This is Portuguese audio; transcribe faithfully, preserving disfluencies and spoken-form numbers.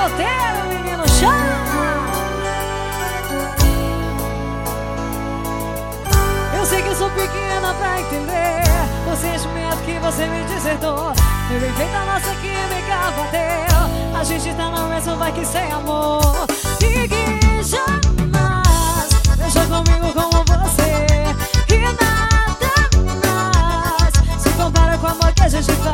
solteiro, menino, chama. Eu sei que sou pequena pra entender o sentimento que você me desertou. Eu invento a nossa química bateu. A gente tá no mesmo, vai que sem amor. Ninguém jamais deixou comigo como você. E nada mais se compara com o amor que a gente faz.